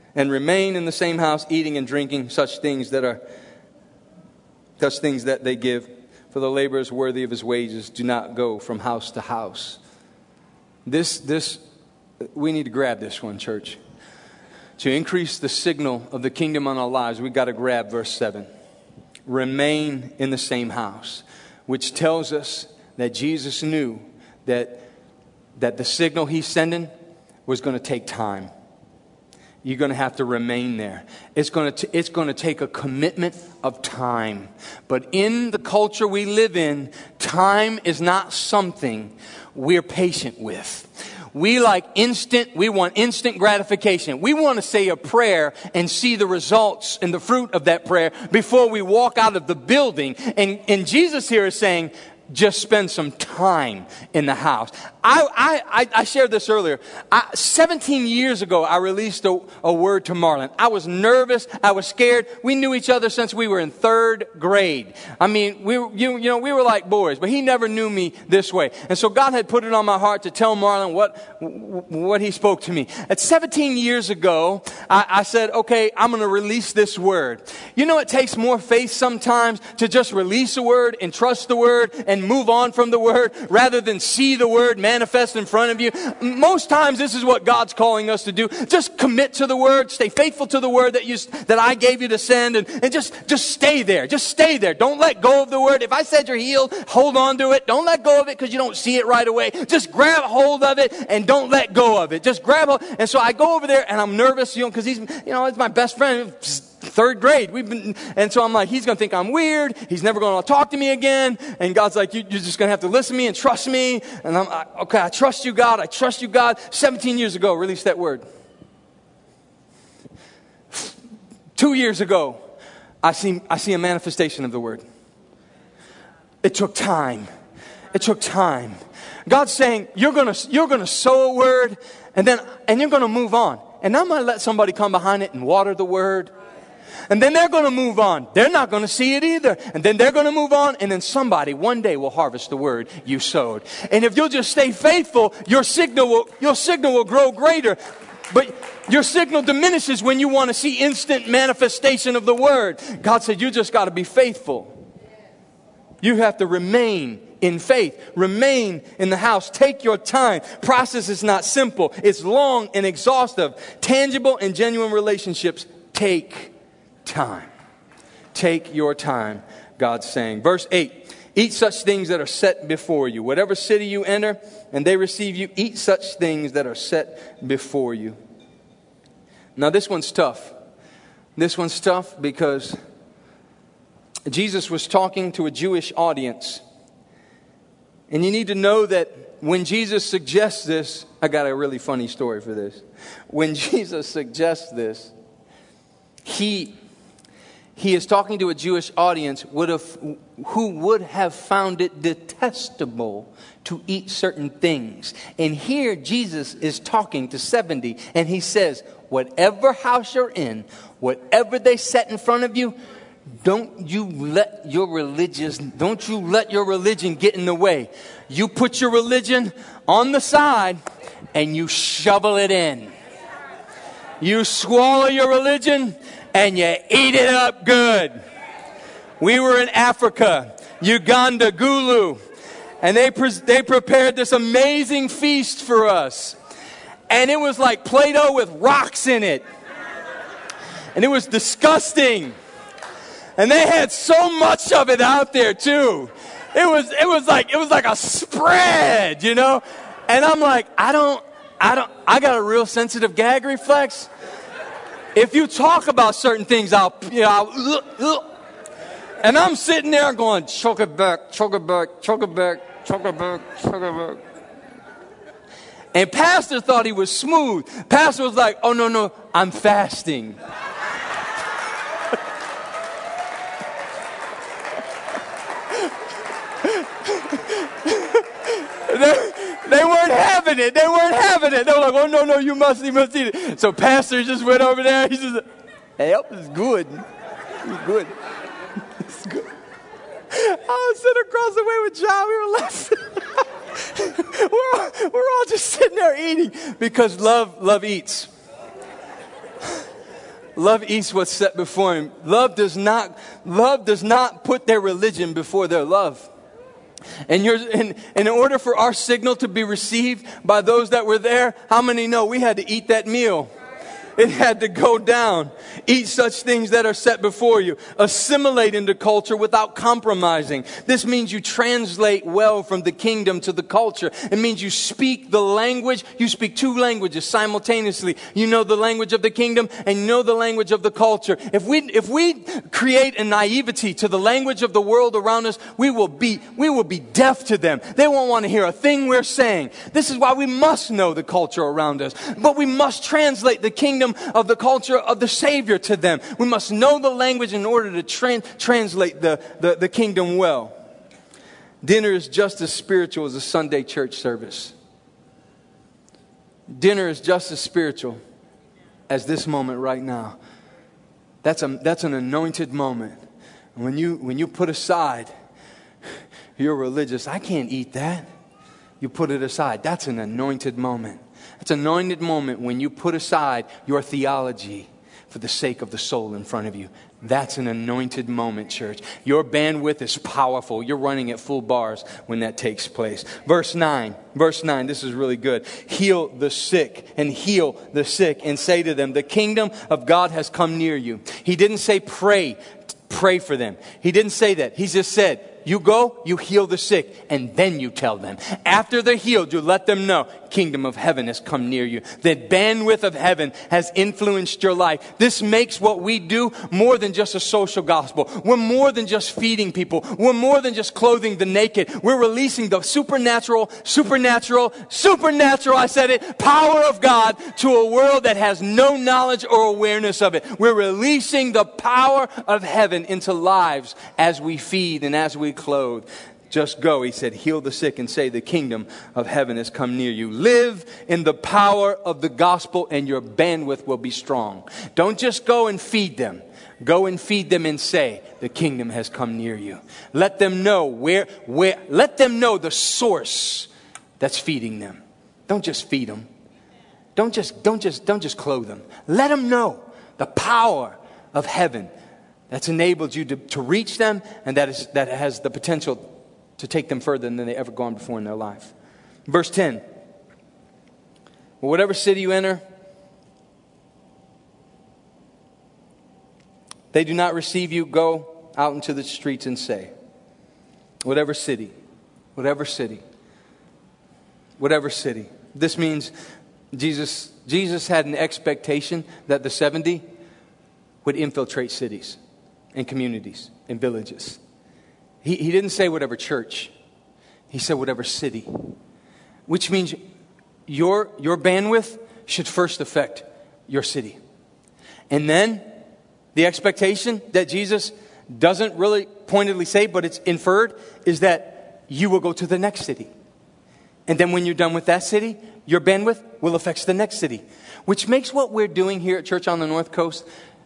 and remain in the same house, eating and drinking such things that are such things that they give. For the laborer is worthy of his wages. Do not go from house to house. This, this, we need to grab this one, church. To increase the signal of the kingdom on our lives, we've got to grab verse seven. Remain in the same house, which tells us that Jesus knew that, that the signal he's sending was going to take time. You're going to have to remain there. It's going to, it's going to take a commitment of time. But in the culture we live in, time is not something we're patient with. We like instant, we want instant gratification. We want to say a prayer and see the results and the fruit of that prayer before we walk out of the building. And, and Jesus here is saying, just spend some time in the house. I, I, I shared this earlier. I, seventeen years ago, I released a, a word to Marlon. I was nervous. I was scared. We knew each other since we were in third grade. I mean, we were, you, you know, we were like boys, but he never knew me this way. And so God had put it on my heart to tell Marlon what, what he spoke to me. At seventeen years ago, I, I said, okay, I'm going to release this word. You know, it takes more faith sometimes to just release a word and trust the word and move on from the word rather than see the word manifest in front of you. Most times this is what God's calling us to do. Just commit to the word, stay faithful to the word that you that I gave you to send, and, and just, just stay there. Just stay there. Don't let go of the word. If I said you're healed, hold on to it. Don't let go of it because you don't see it right away. Just grab hold of it and don't let go of it. Just grab hold. And so I go over there and I'm nervous, you know, because he's, you know, it's my best friend. Third grade. We've been, and so I'm like, he's going to think I'm weird. He's never going to talk to me again. And God's like, you, you're just going to have to listen to me and trust me. And I'm like, okay, I trust you, God. I trust you, God. seventeen years ago, released that word. Two years ago, I see, I see a manifestation of the word. It took time. It took time. God's saying, you're going to, you're going to sow a word and then, and you're going to move on. And I'm going to let somebody come behind it and water the word. And then they're going to move on. They're not going to see it either. And then they're going to move on. And then somebody one day will harvest the word you sowed. And if you'll just stay faithful, your signal will, your signal will grow greater. But your signal diminishes when you want to see instant manifestation of the word. God said, you just got to be faithful. You have to remain in faith. Remain in the house. Take your time. Process is not simple. It's long and exhaustive. Tangible and genuine relationships take time. Take your time, God's saying. Verse eight, eat such things that are set before you. Whatever city you enter and they receive you, eat such things that are set before you. Now this one's tough. This one's tough because Jesus was talking to a Jewish audience. And you need to know that when Jesus suggests this, I got a really funny story for this. When Jesus suggests this, he he is talking to a Jewish audience would have, who would have found it detestable to eat certain things. And here Jesus is talking to seventy, and he says, whatever house you're in, whatever they set in front of you, Don't you let your religious, don't you let your religion get in the way. You put your religion on the side and you shovel it in. You swallow your religion and you eat it up good. We were in Africa, Uganda, Gulu, and they pre- they prepared this amazing feast for us. And it was like Play-Doh with rocks in it. And it was disgusting. And they had so much of it out there too. It was it was like it was like a spread, you know. And I'm like, I don't I don't I got a real sensitive gag reflex. If you talk about certain things, I'll you know, I'll, uh, uh, and I'm sitting there going, choke it back, choke it back, choke it back, choke it back, choke it back. And Pastor thought he was smooth. Pastor was like, oh no no, I'm fasting. They, they weren't having it. They weren't having it. They were like, oh, no, no, you must, you must eat it. So pastor just went over there. He just, hey, it's good. It's good. It's good. I was sitting across the way with John. We were laughing. we're, all, we're all just sitting there eating because love, love eats. love eats what's set before him. Love does not, love does not put their religion before their love. And, you're, and, and in order for our signal to be received by those that were there, how many know we had to eat that meal? It had to go down. Eat such things that are set before you. Assimilate into culture without compromising. This means you translate well from the kingdom to the culture. It means you speak the language. You speak two languages simultaneously. You know the language of the kingdom and you know the language of the culture. If we if we create a naivety to the language of the world around us, we will be we will be deaf to them. They won't want to hear a thing we're saying. This is why we must know the culture around us. But we must translate the kingdom of the culture of the Savior to them. We must know the language in order to tra- translate the, the, the kingdom well. Dinner is just as spiritual as a Sunday church service. Dinner is just as spiritual as this moment right now. That's a that's an anointed moment. When you when you put aside your religious, I can't eat that. You put it aside. That's an anointed moment. It's an anointed moment when you put aside your theology for the sake of the soul in front of you. That's an anointed moment, church. Your bandwidth is powerful. You're running at full bars when that takes place. Verse nine. Verse nine. This is really good. Heal the sick and heal the sick and say to them, the kingdom of God has come near you. He didn't say pray. Pray for them. He didn't say that. He just said, you go, you heal the sick, and then you tell them. After they're healed, you let them know, kingdom of heaven has come near you. The bandwidth of heaven has influenced your life. This makes what we do more than just a social gospel. We're more than just feeding people. We're more than just clothing the naked. We're releasing the supernatural, supernatural, supernatural, I said it, power of God to a world that has no knowledge or awareness of it. We're releasing the power of heaven into lives as we feed and as we clothe. Just go, he said, heal the sick and say the kingdom of heaven has come near you. Live in the power of the gospel and your bandwidth will be strong. Don't just go and feed them. Go and feed them and say the kingdom has come near you. Let them know where, where, let them know the source that's feeding them. Don't just feed them. Don't just, don't just, don't just clothe them. Let them know the power of heaven that's enabled you to, to reach them and that is that has the potential to take them further than they ever gone before in their life. Verse ten. Well, whatever city you enter, they do not receive you, go out into the streets and say, whatever city, whatever city, whatever city. This means Jesus, Jesus had an expectation that the seventy would infiltrate cities and communities and villages. He, he didn't say whatever church. He said whatever city. Which means your, your bandwidth should first affect your city. And then the expectation that Jesus doesn't really pointedly say, but it's inferred, is that you will go to the next city. And then when you're done with that city, your bandwidth will affect the next city. Which makes what we're doing here at Church on the North Coast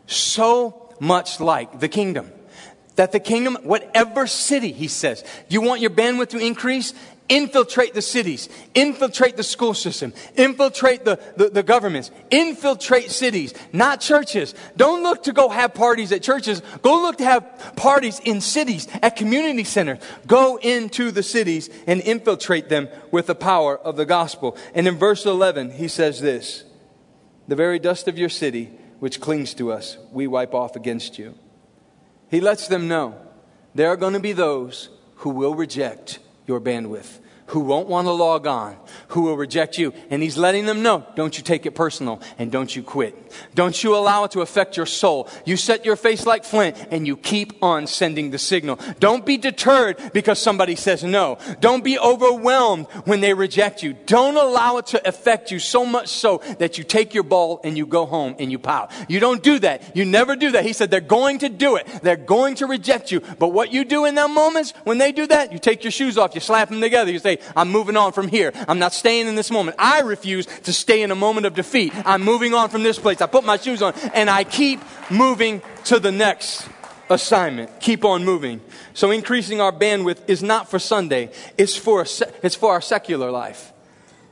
so much like the kingdom. That the kingdom, whatever city, he says, you want your bandwidth to increase? Infiltrate the cities. Infiltrate the school system. Infiltrate the, the, the governments. Infiltrate cities, not churches. Don't look to go have parties at churches. Go look to have parties in cities, at community centers. Go into the cities and infiltrate them with the power of the gospel. And in verse eleven, he says this, the very dust of your city, which clings to us, we wipe off against you. He lets them know there are going to be those who will reject your bandwidth, who won't want to log on, who will reject you. And he's letting them know, don't you take it personal and don't you quit. Don't you allow it to affect your soul. You set your face like flint and you keep on sending the signal. Don't be deterred because somebody says no. Don't be overwhelmed when they reject you. Don't allow it to affect you so much so that you take your ball and you go home and you pout. You don't do that. You never do that. He said they're going to do it. They're going to reject you. But what you do in that moments, when they do that, you take your shoes off, you slap them together, you say, I'm moving on from here. I'm not staying in this moment. I refuse to stay in a moment of defeat. I'm moving on from this place. I put my shoes on and I keep moving to the next assignment. Keep on moving. So increasing our bandwidth is not for Sunday. It's for, a se- it's for our secular life.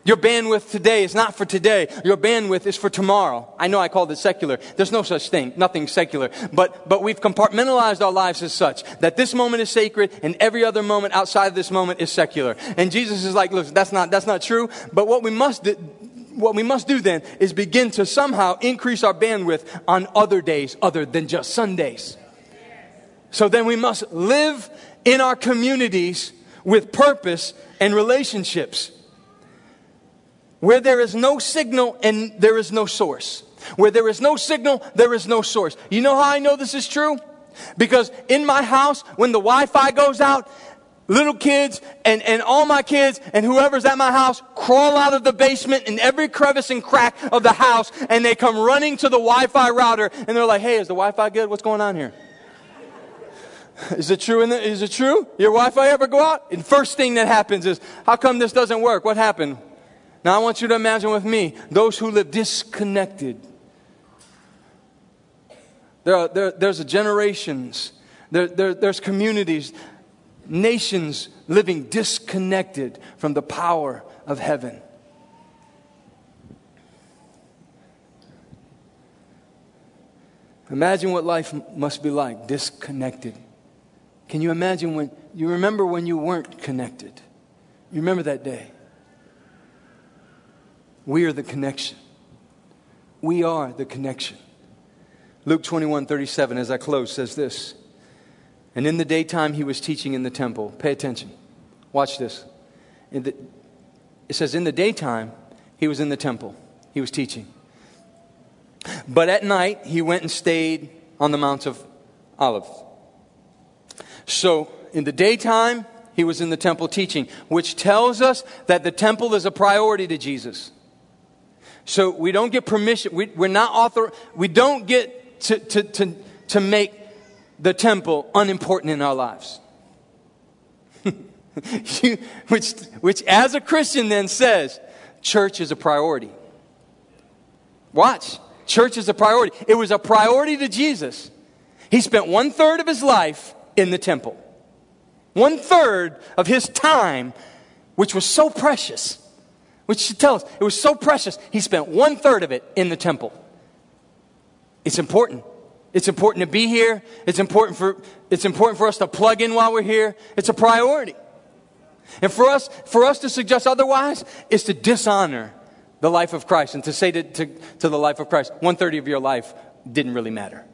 Your bandwidth today is not for today. Your bandwidth is for tomorrow. I know I called it secular. There's no such thing. Nothing secular. But, but we've compartmentalized our lives as such that this moment is sacred and every other moment outside of this moment is secular. And Jesus is like, look, that's not, that's not true. But what we must do, what we must do then is begin to somehow increase our bandwidth on other days other than just Sundays. So then we must live in our communities with purpose and relationships. Where there is no signal and there is no source. Where there is no signal, there is no source. You know how I know this is true? Because in my house, when the Wi-Fi goes out, little kids and, and all my kids and whoever's at my house crawl out of the basement in every crevice and crack of the house, and they come running to the Wi-Fi router and they're like, hey, is the Wi-Fi good? What's going on here? Is it true? In the, is it true? Your Wi-Fi ever go out? And first thing that happens is, how come this doesn't work? What happened? Now I want you to imagine with me, those who live disconnected. There are, there, there's a generations, there, there, there's communities, nations living disconnected from the power of heaven. Imagine what life must be like, disconnected. Can you imagine when, you remember when you weren't connected? You remember that day? We are the connection. We are the connection. Luke twenty-one thirty-seven, as I close, says this. And in the daytime he was teaching in the temple. Pay attention. Watch this. In the, it says in the daytime he was in the temple. He was teaching. But at night he went and stayed on the Mount of Olives. So in the daytime he was in the temple teaching, which tells us that the temple is a priority to Jesus. So we don't get permission. We, we're not author. We don't get to, to, to, to make the temple unimportant in our lives. you, which, which as a Christian then says, church is a priority. Watch. Church is a priority. It was a priority to Jesus. He spent one third of his life in the temple. One third of his time, which was so precious. Which should tell us, it was so precious, he spent one third of it in the temple. It's important. It's important to be here. It's important for, it's important for us to plug in while we're here. It's a priority. And for us, for us to suggest otherwise is to dishonor the life of Christ and to say to, to, to the life of Christ, one third of your life didn't really matter.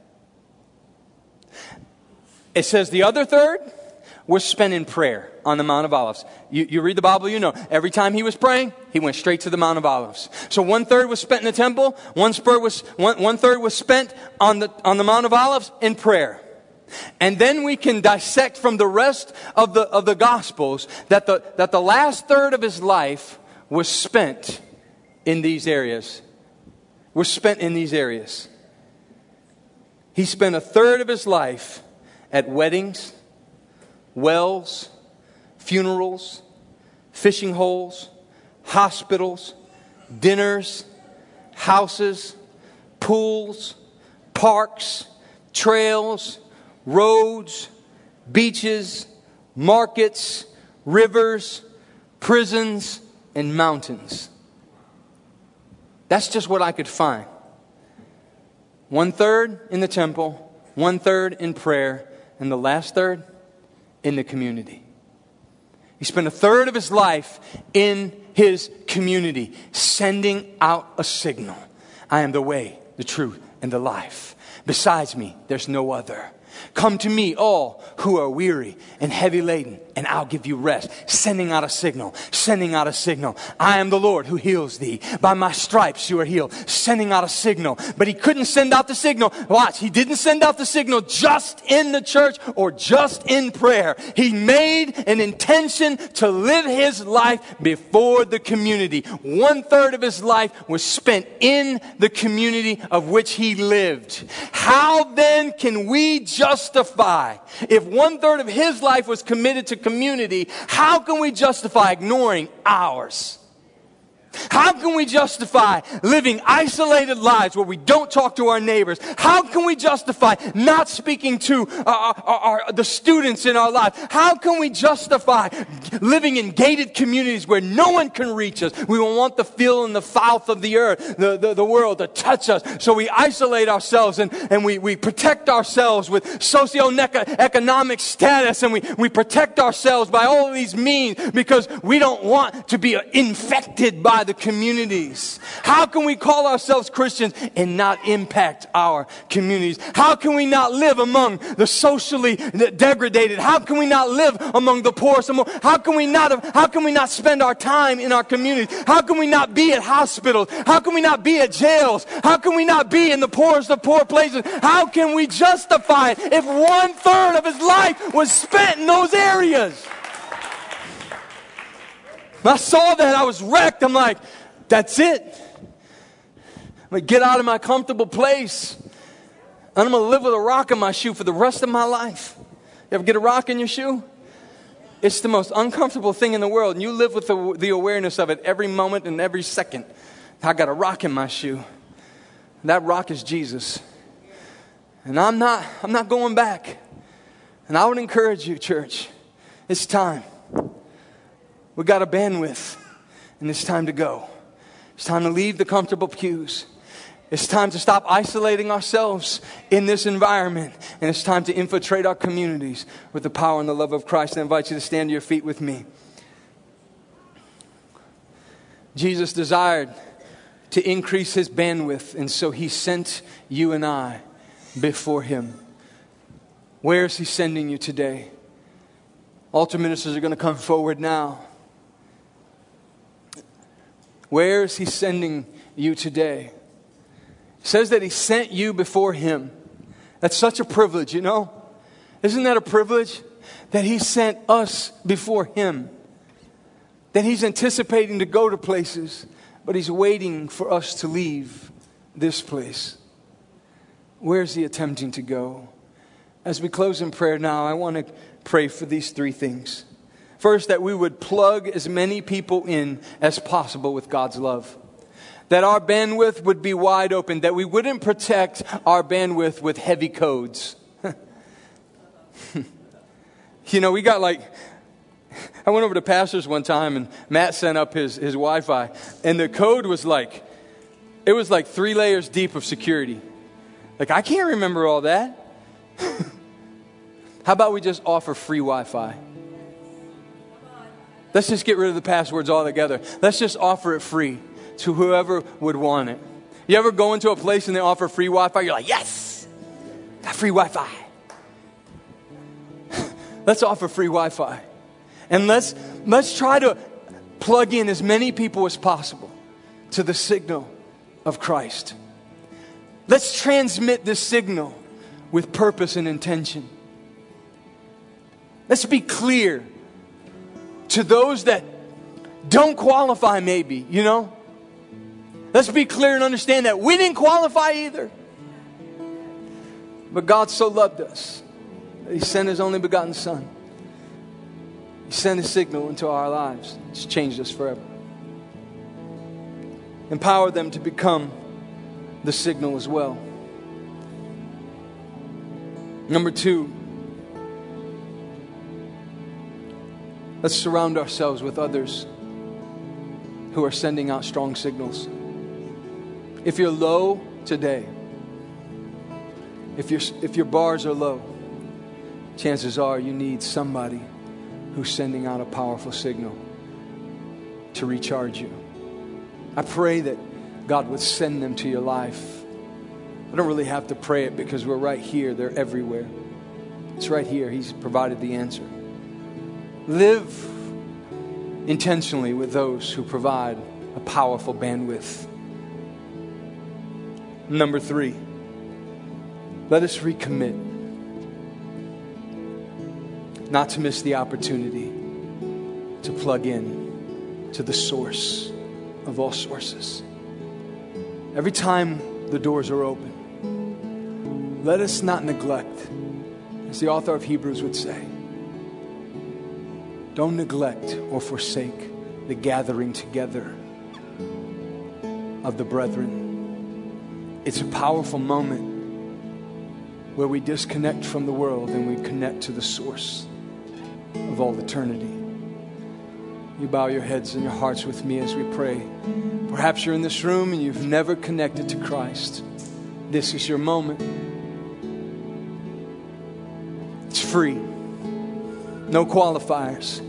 It says the other third was spent in prayer on the Mount of Olives. You, you read the Bible, you know, every time he was praying, he went straight to the Mount of Olives. So one third was spent in the temple, one, spur was, one, one third was spent on the, on the Mount of Olives in prayer. And then we can dissect from the rest of the, of the Gospels that the, that the last third of his life was spent in these areas. Was spent in these areas. He spent a third of his life at weddings, wells, funerals, fishing holes, hospitals, dinners, houses, pools, parks, trails, roads, beaches, markets, rivers, prisons, and mountains. That's just what I could find. One third in the temple, one third in prayer, and the last third in the community. He spent a third of his life in his community, sending out a signal. I am the way, the truth, and the life. Besides me, there's no other. Come to me, all who are weary and heavy laden, and I'll give you rest. Sending out a signal, sending out a signal. I am the Lord who heals thee. By my stripes you are healed. Sending out a signal. But he couldn't send out the signal. Watch, he didn't send out the signal just in the church or just in prayer. He made an intention to live his life before the community. One third of his life was spent in the community of which he lived. How then can we justify, if one third of his life was committed to community, how can we justify ignoring ours? How can we justify living isolated lives where we don't talk to our neighbors? How can we justify not speaking to our, our, our, the students in our life? How can we justify living in gated communities where no one can reach us? We will want the feel and the mouth of the earth, the, the, the world to touch us. So we isolate ourselves and, and we, we protect ourselves with socioeconomic status, and we, we protect ourselves by all of these means because we don't want to be infected by the communities. How can we call ourselves Christians and not impact our communities? How can we not live among the socially degraded? How can we not live among the poor? How can we not, how can we not spend our time in our communities? How can we not be at hospitals? How can we not be at jails? How can we not be in the poorest of poor places? How can we justify it if one third of his life was spent in those areas? When I saw that, I was wrecked. I'm like, that's it. I'm going to get out of my comfortable place. And I'm going to live with a rock in my shoe for the rest of my life. You ever get a rock in your shoe? It's the most uncomfortable thing in the world. And you live with the, the awareness of it every moment and every second. I got a rock in my shoe. And that rock is Jesus. And I'm not, I'm not going back. And I would encourage you, church, it's time. We got a bandwidth, and it's time to go. It's time to leave the comfortable pews. It's time to stop isolating ourselves in this environment, and it's time to infiltrate our communities with the power and the love of Christ. I invite you to stand to your feet with me. Jesus desired to increase his bandwidth, and so he sent you and I before him. Where is he sending you today? Altar ministers are going to come forward now. Where is he sending you today? It says that he sent you before him. That's such a privilege, you know? Isn't that a privilege? That he sent us before him. That he's anticipating to go to places, but he's waiting for us to leave this place. Where is he attempting to go? As we close in prayer now, I want to pray for these three things. First, that we would plug as many people in as possible with God's love. That our bandwidth would be wide open. That we wouldn't protect our bandwidth with heavy codes. You know, we got like... I went over to Pastor's one time and Matt sent up his, his Wi-Fi. And the code was like... It was like three layers deep of security. Like, I can't remember all that. How about we just offer free Wi-Fi? Let's just get rid of the passwords altogether. Let's just offer it free to whoever would want it. You ever go into a place and they offer free Wi-Fi? You're like, yes, got free Wi-Fi. Let's offer free Wi-Fi. And let's, let's try to plug in as many people as possible to the signal of Christ. Let's transmit this signal with purpose and intention. Let's be clear to those that don't qualify maybe, you know. Let's be clear and understand that we didn't qualify either. But God so loved us that he sent his only begotten Son. He sent a signal into our lives. It's changed us forever. Empower them to become the signal as well. Number two, let's surround ourselves with others who are sending out strong signals. If you're low today, if, you're, if your bars are low, chances are you need somebody who's sending out a powerful signal to recharge you. I pray that God would send them to your life. I don't really have to pray it because we're right here. They're everywhere. It's right here. He's provided the answer. Live intentionally with those who provide a powerful bandwidth. Number three, let us recommit not to miss the opportunity to plug in to the source of all sources. Every time the doors are open, let us not neglect, as the author of Hebrews would say, don't neglect or forsake the gathering together of the brethren. It's a powerful moment where we disconnect from the world and we connect to the source of all eternity. You bow your heads and your hearts with me as we pray. Perhaps you're in this room and you've never connected to Christ. This is your moment. It's free. No qualifiers.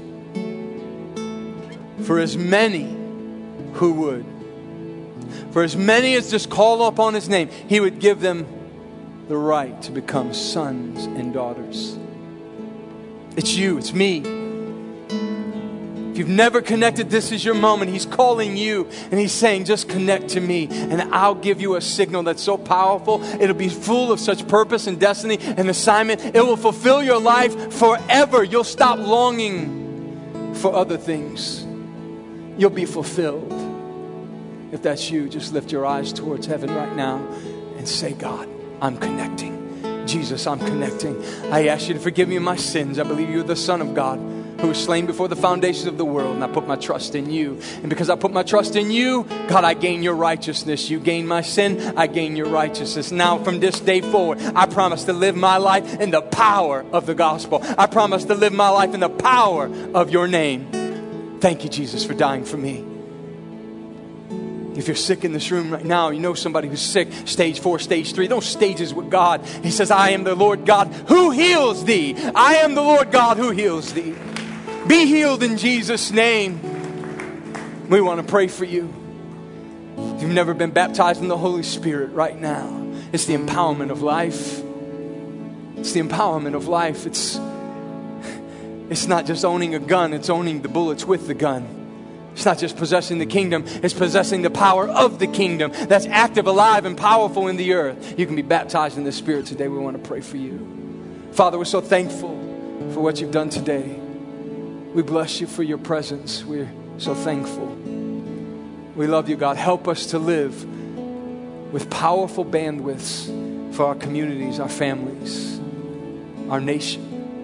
For as many who would, for as many as just call upon His name, He would give them the right to become sons and daughters. It's you, it's me. If you've never connected, this is your moment. He's calling you and He's saying, just connect to me and I'll give you a signal that's so powerful. It'll be full of such purpose and destiny and assignment. It will fulfill your life forever. You'll stop longing for other things. You'll be fulfilled. If that's you, just lift your eyes towards heaven right now and say, God, I'm connecting. Jesus, I'm connecting. I ask you to forgive me of my sins. I believe you're the Son of God who was slain before the foundations of the world, and I put my trust in you. And because I put my trust in you, God, I gain your righteousness. You gain my sin, I gain your righteousness. Now from this day forward, I promise to live my life in the power of the gospel. I promise to live my life in the power of your name. Thank you, Jesus, for dying for me. If you're sick in this room right now, you know somebody who's sick, stage four, stage three, those stages with God. He says, I am the Lord God who heals thee. I am the Lord God who heals thee. Be healed in Jesus' name. We want to pray for you. If you've never been baptized in the Holy Spirit right now, it's the empowerment of life. It's the empowerment of life. It's, it's not just owning a gun, it's owning the bullets with the gun. It's not just possessing the kingdom, it's possessing the power of the kingdom that's active, alive, and powerful in the earth. You can be baptized in the Spirit today. We want to pray for you. Father, we're so thankful for what you've done today. We bless you for your presence. We're so thankful. We love you, God. Help us to live with powerful bandwidths for our communities, our families, our nation.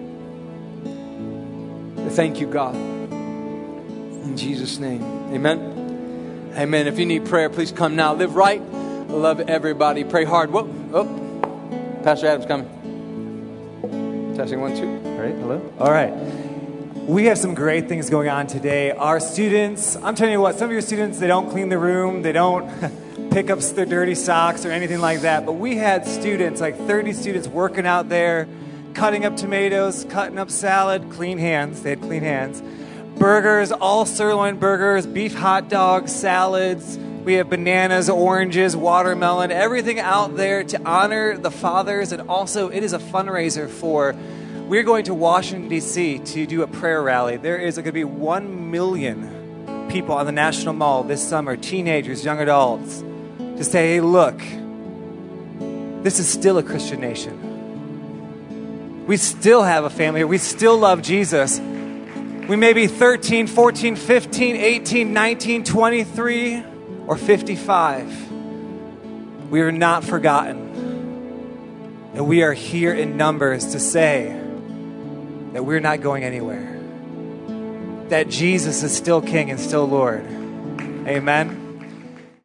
Thank you, God. In Jesus' name, amen. Amen. If you need prayer, please come now. Live right. Love everybody. Pray hard. Whoa, oh, Pastor Adam's coming. Testing one, two. All right. Hello. All right. We have some great things going on today. Our students, I'm telling you what, some of your students, they don't clean the room. They don't pick up their dirty socks or anything like that. But we had students, like thirty students working out there, cutting up tomatoes, cutting up salad, clean hands. They had clean hands. Burgers, all sirloin burgers, beef hot dogs, salads. We have bananas, oranges, watermelon, everything out there to honor the fathers. And also, it is a fundraiser for, we're going to Washington, D C to do a prayer rally. There is going to be one million people on the National Mall this summer, teenagers, young adults, to say, hey, look, this is still a Christian nation. We still have a family here. We still love Jesus. We may be thirteen, fourteen, fifteen, eighteen, nineteen, twenty-three, or fifty-five. We are not forgotten. And we are here in numbers to say that we're not going anywhere. That Jesus is still King and still Lord. Amen.